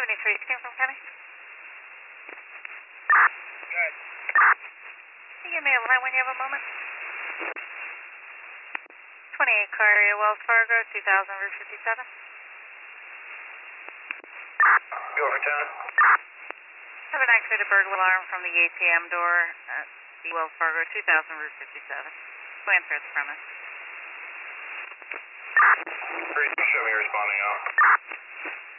73, Springfield County. Good. Can you give me a line when you have a moment? 28 car area, Wells Fargo, 2000 Route 57. Go over 10. Have an activated burglar alarm from the ATM door at the Wells Fargo, 2000 Route 57. Go answer at the premise. Great, show me responding out.